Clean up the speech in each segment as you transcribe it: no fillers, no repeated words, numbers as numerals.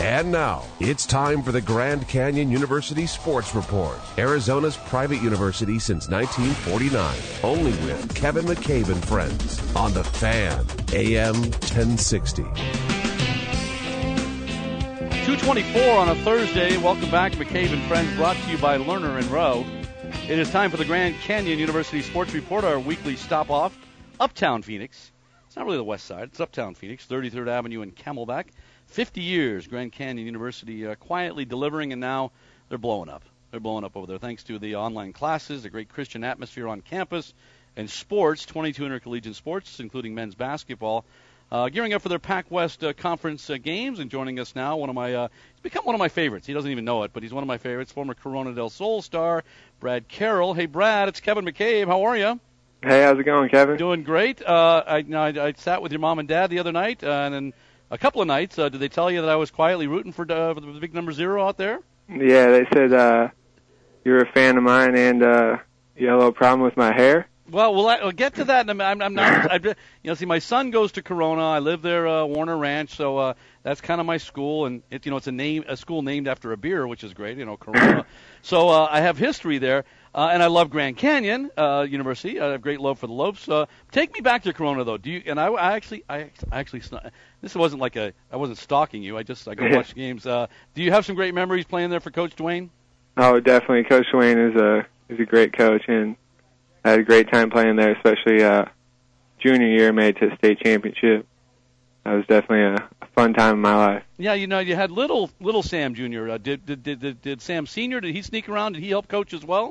And now, it's time for the Grand Canyon University Sports Report. Arizona's private university since 1949. Only with Kevin McCabe and friends on The Fan, AM 1060. 2:24 on a Thursday. Welcome back, McCabe and Friends, brought to you by Lerner & Rowe. It is time for the Grand Canyon University Sports Report, our weekly stop-off. Uptown Phoenix. It's not really the west side. It's Uptown Phoenix, 33rd Avenue in Camelback. 50 years, Grand Canyon University quietly delivering, and now they're blowing up. They're blowing up over there thanks to the online classes, the great Christian atmosphere on campus, and sports, 22 intercollegiate sports, including men's basketball. Gearing up for their Pac-West Conference games, and joining us now, he's become one of my favorites. He doesn't even know it, but he's one of my favorites, former Corona del Sol star, Brad Carroll. Hey, Brad, it's Kevin McCabe. How are you? Hey, how's it going, Kevin? Doing great. I sat with your mom and dad the other night, and then a couple of nights. Did they tell you that I was quietly rooting for the big number 0 out there? Yeah, they said you're a fan of mine, and you had a little problem with my hair. Well, I'll get to that. I'm not. See, my son goes to Corona. I live there, Warner Ranch, so that's kind of my school, and it's a school named after a beer, which is great. Corona. So I have history there, and I love Grand Canyon University. I have great love for the Lopes. Take me back to Corona, though. Do you? And I actually. This wasn't like I wasn't stalking you. I go watch games. Do you have some great memories playing there for Coach Dwayne? Oh, definitely. Coach Dwayne is a great coach, and I had a great time playing there, especially junior year, made it to state championship. That was definitely a fun time in my life. Yeah, you had little Sam Jr. Did Sam Sr., did he sneak around? Did he help coach as well?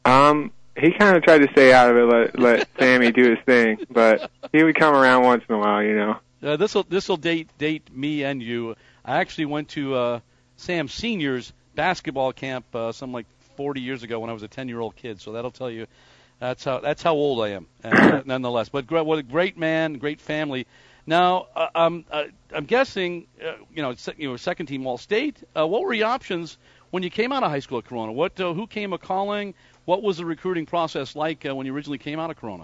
He kind of tried to stay out of it, let Sammy do his thing, but he would come around once in a while, This'll date me and you. I actually went to Sam Sr.'s basketball camp some like 40 years ago when I was a 10-year-old kid, so that'll tell you that's how old I am, nonetheless. But what a great man, great family. Now, I'm guessing, second team All-State. What were your options when you came out of high school at Corona? Who came a-calling? What was the recruiting process like when you originally came out of Corona?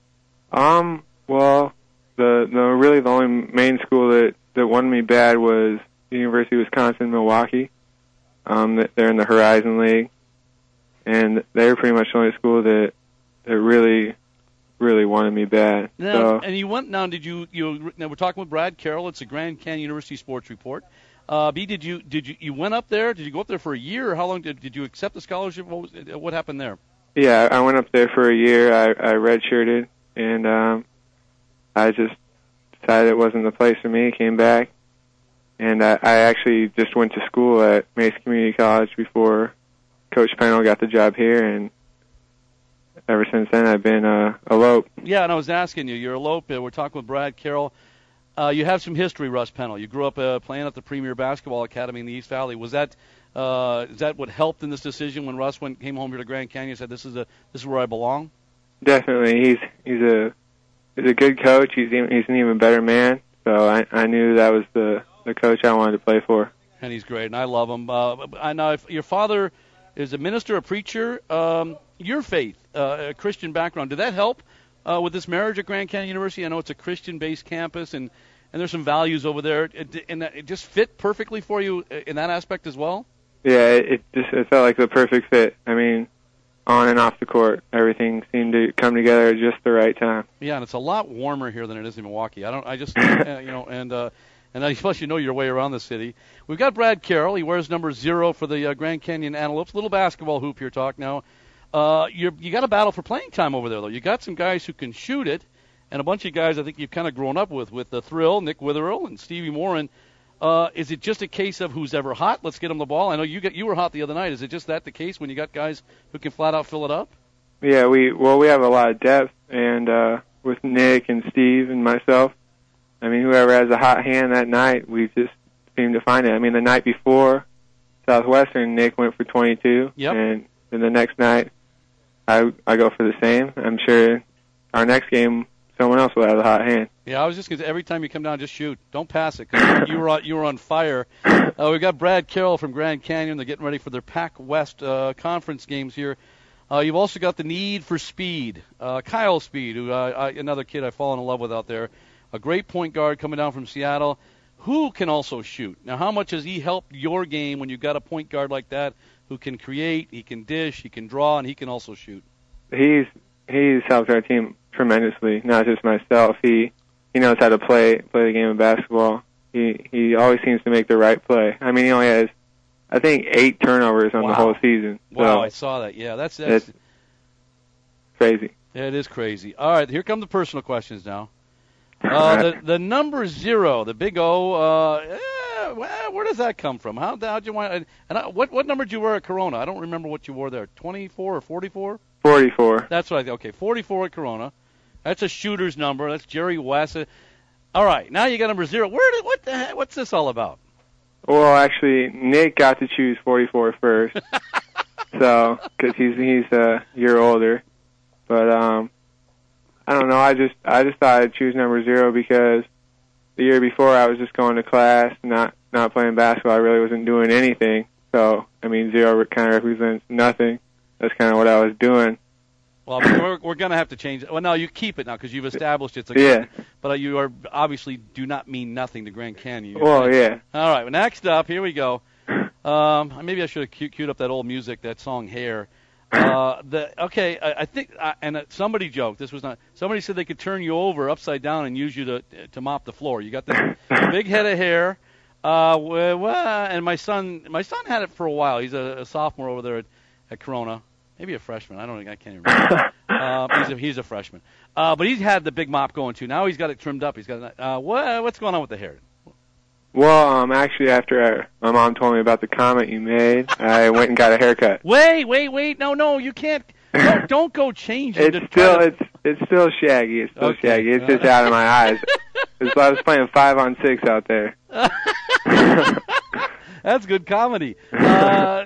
Well, the only main school that wanted me bad was the University of Wisconsin-Milwaukee. They're in the Horizon League, and they were pretty much the only school that really wanted me bad. Now, and you went. Now, did you? Now we're talking with Brad Carroll. It's a Grand Canyon University Sports Report. B, did you went up there? Did you go up there for a year, or how long did you accept the scholarship? What happened there? Yeah, I went up there for a year. I redshirted, and I just decided it wasn't the place for me. Came back, and I actually just went to school at Mesa Community College before Coach Pennell got the job here, and ever since then I've been a Lope. Yeah, and I was asking you, you're a Lope. We're talking with Brad Carroll. You have some history, Russ Pennell. You grew up playing at the Premier Basketball Academy in the East Valley. Was that is that what helped in this decision when Russ came home here to Grand Canyon and said, "This is where I belong"? Definitely, he's a good coach. He's an even better man. So I knew that was the coach I wanted to play for. And he's great, and I love him. I know if your father is a minister, a preacher. Your faith, a Christian background, did that help with this marriage at Grand Canyon University? I know it's a Christian-based campus, and there's some values over there. And it just fit perfectly for you in that aspect as well? Yeah, it felt like the perfect fit. I mean, on and off the court, everything seemed to come together at just the right time. Yeah, and it's a lot warmer here than it is in Milwaukee. And plus you know your way around the city. We've got Brad Carroll. He wears number 0 for the Grand Canyon Antelopes. Little basketball hoop here talk now. You got a battle for playing time over there, though. You got some guys who can shoot it, and a bunch of guys I think you've kind of grown up with the Thrill, Nick Witherill, and Stevie Morin. Is it just a case of who's ever hot? Let's get them the ball. I know you were hot the other night. Is it just that the case when you got guys who can flat out fill it up? Yeah, we have a lot of depth, and with Nick and Steve and myself, I mean, whoever has a hot hand that night, we just seem to find it. I mean, the night before Southwestern, Nick went for 22, yep. And then the next night, I go for the same. I'm sure our next game, someone else will have a hot hand. Yeah, I was just going to say, every time you come down, just shoot. Don't pass it, because you were on fire. We've got Brad Carroll from Grand Canyon. They're getting ready for their Pac-West conference games here. You've also got the need for speed. Kyle Speed, who another kid I've fallen in love with out there. A great point guard coming down from Seattle. who can also shoot. Now, how much has he helped your game when you've got a point guard like that who can create, he can dish, he can draw, and he can also shoot? He's helped our team tremendously, not just myself. He knows how to play the game of basketball. He always seems to make the right play. I mean, he only has, I think, 8 turnovers on the whole season. Wow, so I saw that. Yeah, that's crazy. Yeah, it is crazy. All right, here come the personal questions now. The number 0, the big O, where does that come from? How'd you want? And what number did you wear at Corona? I don't remember what you wore there. 24 or 44? 44. That's right. Okay, 44 at Corona. That's a shooter's number. That's Jerry West. All right, now you got number 0. What the heck? What's this all about? Well, actually, Nick got to choose 44 first, so because he's a year older. But I don't know. I just thought I'd choose number 0 because the year before I was just going to class, not playing basketball. I really wasn't doing anything. So I mean, 0 kind of represents nothing. That's kind of what I was doing. Well, we're going to have to change it. Well, no, you keep it now because you've established it's a yeah. But you are obviously do not mean nothing to Grand Canyon. Well, yeah. All right. Well, next up, here we go. Maybe I should have queued up that old music, that song "Hair." I think, and somebody joked. This was not. Somebody said they could turn you over upside down and use you to mop the floor. You got that big head of hair. And my son had it for a while. He's a sophomore over there at Corona. Maybe a freshman. I can't even remember. He's a freshman. But he's had the big mop going too. Now he's got it trimmed up. He's got what's going on with the hair? Well, actually, after my mom told me about the comment you made, I went and got a haircut. Wait! No, you can't. Don't go changing. It's still shaggy. It's still shaggy. It's just out of my eyes. I was playing 5-on-6 out there. That's good comedy. Now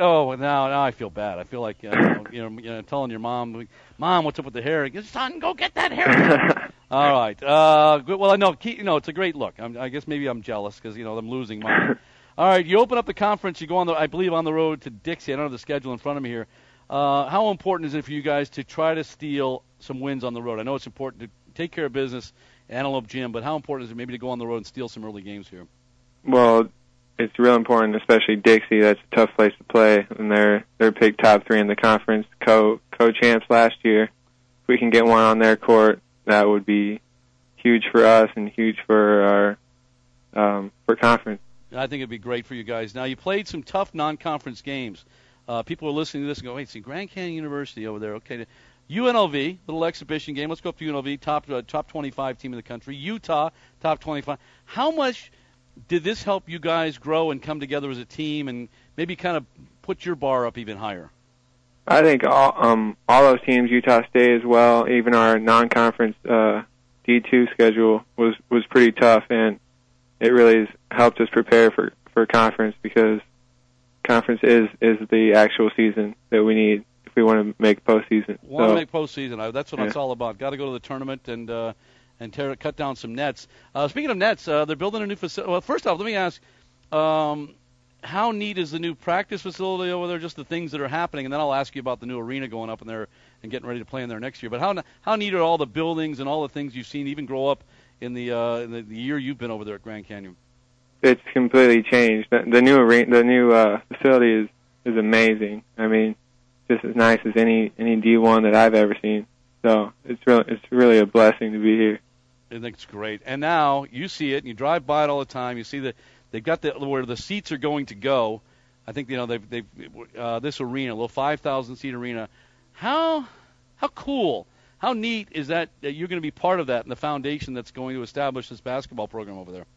I feel bad. I feel like telling your mom, what's up with the hair? Son, go get that hair. All right. Good. Well, I know. It's a great look. I guess maybe I'm jealous because I'm losing mine. All right. You open up the conference. You go I believe on the road to Dixie. I don't have the schedule in front of me here. How important is it for you guys to try to steal some wins on the road? I know it's important to take care of business at Antelope Gym, but how important is it maybe to go on the road and steal some early games here? Well, it's real important, especially Dixie. That's a tough place to play, and they're picked top 3 in the conference, co-champs last year. If we can get one on their court, that would be huge for us and huge for our for conference. I think it'd be great for you guys. Now, you played some tough non-conference games. People are listening to this and go, wait, see, Grand Canyon University over there. Okay, UNLV, little exhibition game. Let's go up to UNLV, top 25 team in the country. Utah, top 25. How much did this help you guys grow and come together as a team and maybe kind of put your bar up even higher? I think all those teams, Utah State as well, even our non-conference D2 schedule was pretty tough, and it really has helped us prepare for conference because conference is the actual season that we need if we want to make postseason. Want to make postseason. That's what it's all about. Got to go to the tournament and cut down some nets. Speaking of nets, they're building a new facility. Well, first off, let me ask, how neat is the new practice facility over there, just the things that are happening? And then I'll ask you about the new arena going up in there and getting ready to play in there next year. But how neat are all the buildings and all the things you've seen even grow up in the year you've been over there at Grand Canyon? It's completely changed. The new arena, the new facility is amazing. I mean, just as nice as any D1 that I've ever seen. So it's really a blessing to be here. I think it's great. And now you see it, and you drive by it all the time. You see that they've got where the seats are going to go. I think they've this arena, a little 5,000 seat arena. How cool, how neat is that you're going to be part of that and the foundation that's going to establish this basketball program over there?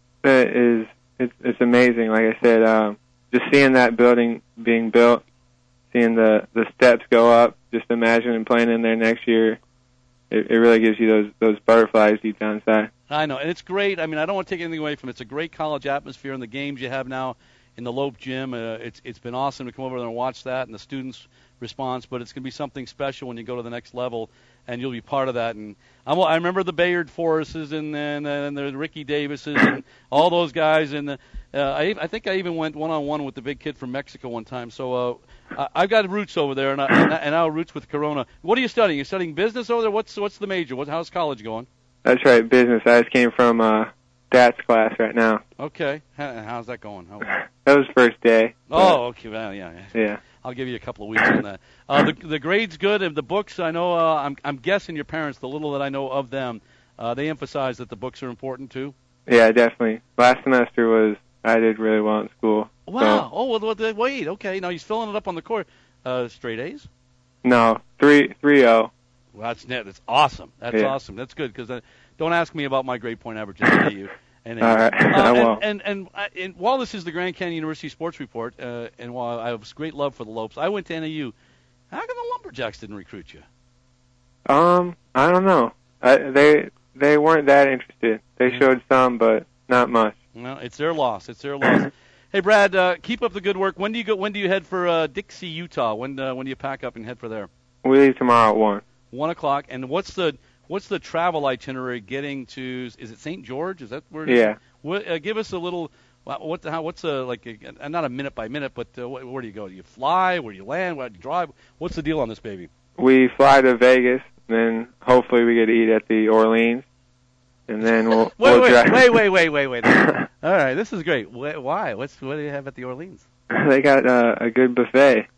It's amazing. Like I said, just seeing that building being built, seeing the steps go up, just imagining playing in there next year. It really gives you those butterflies deep down inside. I know, and it's great. I mean, I don't want to take anything away from it. It's a great college atmosphere in the games you have now in the Lope Gym. It's been awesome to come over there and watch that and the students' response, but it's going to be something special when you go to the next level, and you'll be part of that. And I remember the Bayard Forrests and the Ricky Davises and all those guys. And I think I even went one-on-one with the big kid from Mexico one time. So I've got roots over there, and now roots with Corona. What are you studying? You're studying business over there? What's the major? How's college going? That's right, business. I just came from stats class right now. Okay. How's that going? That was first day. Oh, okay. Well, yeah. Yeah. I'll give you a couple of weeks on that. The grade's good, and the books, I know, I'm guessing your parents, the little that I know of them, they emphasize that the books are important too? Yeah, definitely. Last semester I did really well in school. Wow. So, Oh, well, wait. Okay. Now he's filling it up on the court. Straight A's? no, 3.0. Well, that's awesome. That's awesome. That's good, because don't ask me about my grade point averages to you. All right, I won't. And while this is the Grand Canyon University Sports Report, and while I have great love for the Lopes, I went to NAU. How come the Lumberjacks didn't recruit you? I don't know. They weren't that interested. They showed some, but not much. Well, it's their loss. It's their loss. Hey, Brad, keep up the good work. When do you go? When do you head for Dixie, Utah? When do you pack up and head for there? We leave tomorrow at 1. 1 o'clock. And what's the travel itinerary getting to? Is it St. George? Is that where it is? Yeah. What, give us a little. What's not a minute by minute, but where do you go? Do you fly? Where do you land? Where do you drive? What's the deal on this baby? We fly to Vegas, then hopefully we get to eat at the Orleans, and then we'll drive. Wait. All right, this is great. Why? What do you have at the Orleans? They got a good buffet.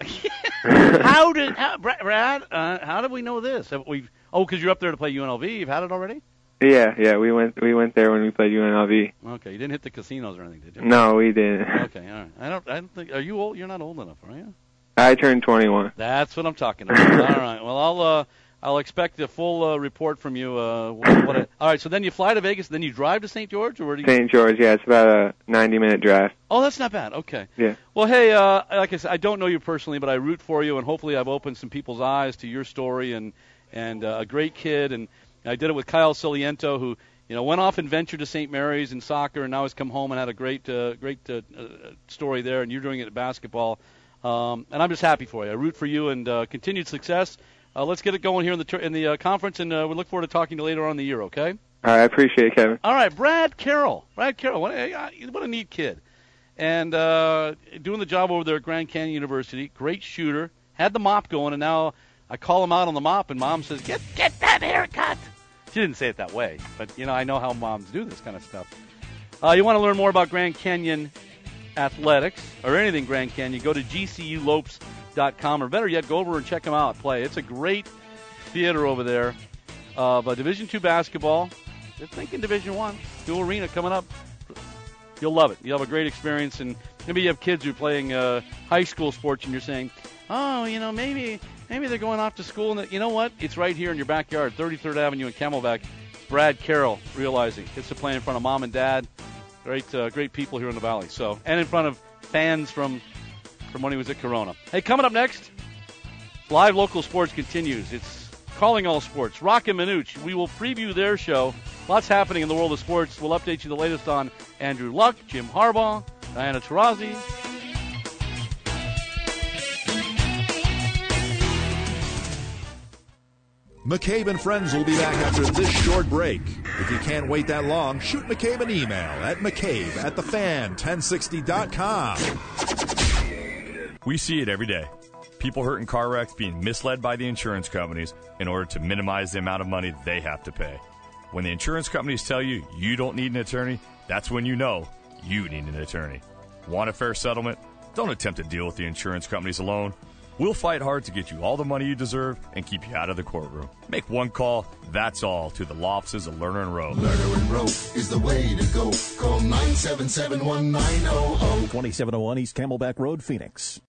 Brad? How did we know this? Because you're up there to play UNLV. You've had it already? Yeah. We went there when we played UNLV. Okay, you didn't hit the casinos or anything, did you? No, we didn't. Okay, all right. I don't think. Are you old? You're not old enough, are you? I turned 21. That's what I'm talking about. All right. Well, I'll expect a full report from you. All right. So then you fly to Vegas, then you drive to St. George, or where do you? St. George. Yeah, it's about a 90-minute drive. Oh, that's not bad. Okay. Yeah. Well, hey, like I said, I don't know you personally, but I root for you, and hopefully I've opened some people's eyes to your story and a great kid. And I did it with Kyle Ciliento, who went off and ventured to St. Mary's in soccer, and now has come home and had a great story there. And you're doing it at basketball. And I'm just happy for you. I root for you and continued success. Let's get it going here in the conference, and we look forward to talking to you later on in the year, okay? All right, I appreciate it, Kevin. All right, Brad Carroll, what a neat kid. And doing the job over there at Grand Canyon University, great shooter, had the mop going, and now I call him out on the mop, and Mom says, get that haircut. She didn't say it that way, but, I know how moms do this kind of stuff. You want to learn more about Grand Canyon athletics or anything Grand Canyon, go to GCULopes.com, or better yet, go over and check them out play. It's a great theater over there of Division II basketball. They're thinking Division I. New arena coming up. You'll love it. You'll have a great experience, and maybe you have kids who are playing high school sports, and you're saying, maybe they're going off to school, and you know what? It's right here in your backyard, 33rd Avenue in Camelback. Brad Carroll realizing gets to play in front of mom and dad. Great people here in the Valley. So, and in front of fans from when he was at Corona. Hey, coming up next, live local sports continues. It's Calling All Sports. Rock and Minuch. We will preview their show. Lots happening in the world of sports. We'll update you the latest on Andrew Luck, Jim Harbaugh, Diana Taurasi. McCabe and Friends will be back after this short break. If you can't wait that long, shoot McCabe an email at McCabe@thefan1060.com. We see it every day. People hurt in car wrecks being misled by the insurance companies in order to minimize the amount of money they have to pay. When the insurance companies tell you you don't need an attorney, that's when you know you need an attorney. Want a fair settlement? Don't attempt to deal with the insurance companies alone. We'll fight hard to get you all the money you deserve and keep you out of the courtroom. Make one call, that's all, to the law offices of Lerner and Rowe. Lerner and Rowe is the way to go. Call 977-1900. 2701 East Camelback Road, Phoenix.